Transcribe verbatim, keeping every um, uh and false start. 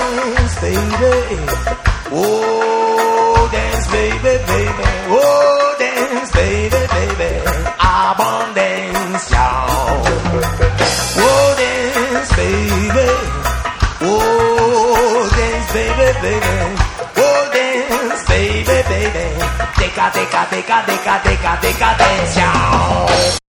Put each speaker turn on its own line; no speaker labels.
dance, baby. Oh, dance, baby, baby. Oh, dance, baby, baby. I want dance, y'all. Oh, dance, baby. Oh, dance, baby, baby. Oh, dance, baby, baby. Deca, deca, deca, deca, deca, deca, dance, y'all.